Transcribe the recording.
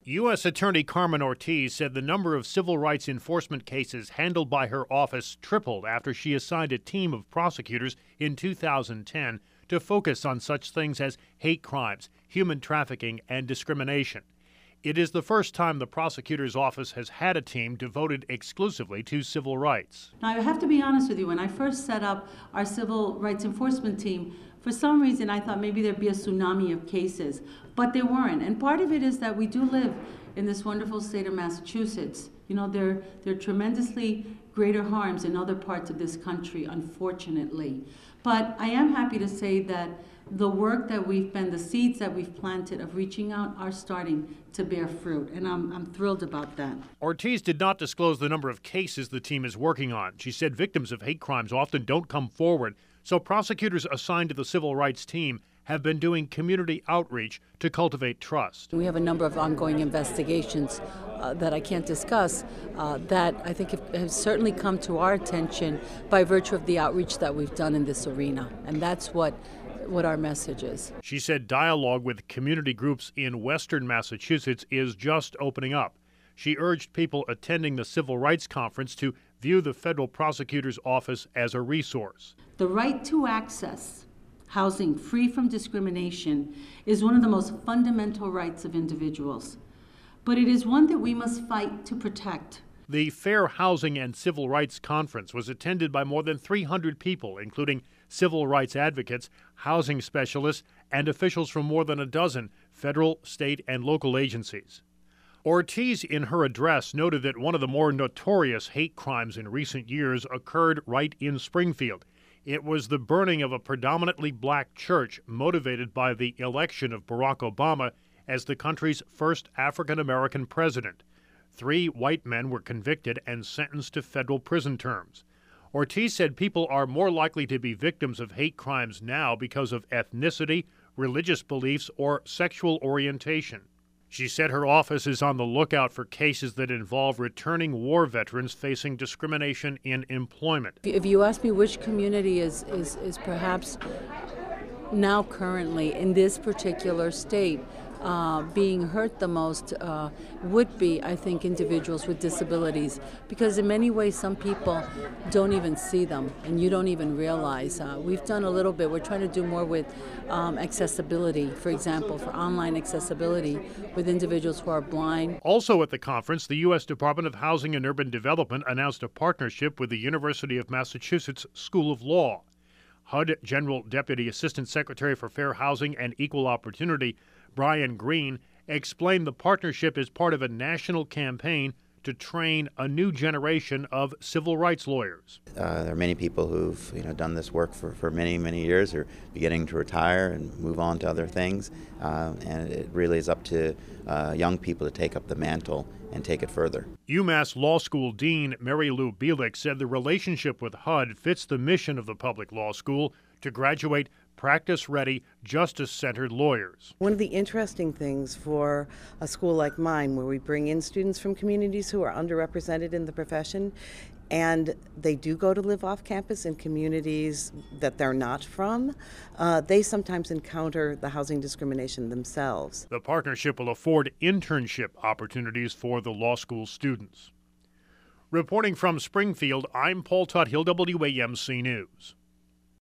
U.S. Attorney Carmen Ortiz said the number of civil rights enforcement cases handled by her office tripled after she assigned a team of prosecutors in 2010 to focus on such things as hate crimes, human trafficking, and discrimination. It is the first time the prosecutor's office has had a team devoted exclusively to civil rights. Now, I have to be honest with you, when I first set up our civil rights enforcement team, for some reason I thought maybe there'd be a tsunami of cases, but there weren't. And part of it is that we do live in this wonderful state of Massachusetts. You know, there are tremendously greater harms in other parts of this country, unfortunately. But I am happy to say that the work that the seeds that we've planted of reaching out are starting to bear fruit, and I'm thrilled about that. Ortiz did not disclose the number of cases the team is working on. She said victims of hate crimes often don't come forward, so prosecutors assigned to the civil rights team have been doing community outreach to cultivate trust. We have a number of ongoing investigations that I can't discuss that I think have certainly come to our attention by virtue of the outreach that we've done in this arena, and that's what our message is. She said dialogue with community groups in western Massachusetts is just opening up. She urged people attending the Civil Rights Conference to view the federal prosecutor's office as a resource. The right to access housing free from discrimination is one of the most fundamental rights of individuals, but it is one that we must fight to protect. The Fair Housing and Civil Rights Conference was attended by more than 300 people, including civil rights advocates, housing specialists, and officials from more than a dozen federal, state, and local agencies. Ortiz, in her address, noted that one of the more notorious hate crimes in recent years occurred right in Springfield. It was the burning of a predominantly black church motivated by the election of Barack Obama as the country's first African-American president. 3 white men were convicted and sentenced to federal prison terms. Ortiz said people are more likely to be victims of hate crimes now because of ethnicity, religious beliefs, or sexual orientation. She said her office is on the lookout for cases that involve returning war veterans facing discrimination in employment. If you ask me which community is perhaps now currently in this particular state being hurt the most would be, I think, individuals with disabilities, because in many ways some people don't even see them and you don't even realize. We've done a little bit. We're trying to do more with accessibility, for example, for online accessibility with individuals who are blind. Also at the conference, the U.S. Department of Housing and Urban Development announced a partnership with the University of Massachusetts School of Law. HUD General Deputy Assistant Secretary for Fair Housing and Equal Opportunity, Brian Green, explained the partnership is part of a national campaign to train a new generation of civil rights lawyers. There are many people who've done this work for many, many years, or beginning to retire and move on to other things, and it really is up to young people to take up the mantle and take it further. UMass Law School Dean Mary Lou Bielik said the relationship with HUD fits the mission of the public law school to graduate practice-ready, justice-centered lawyers. One of the interesting things for a school like mine, where we bring in students from communities who are underrepresented in the profession, and they do go to live off campus in communities that they're not from, they sometimes encounter the housing discrimination themselves. The partnership will afford internship opportunities for the law school students. Reporting from Springfield, I'm Paul Tuthill, WAMC News.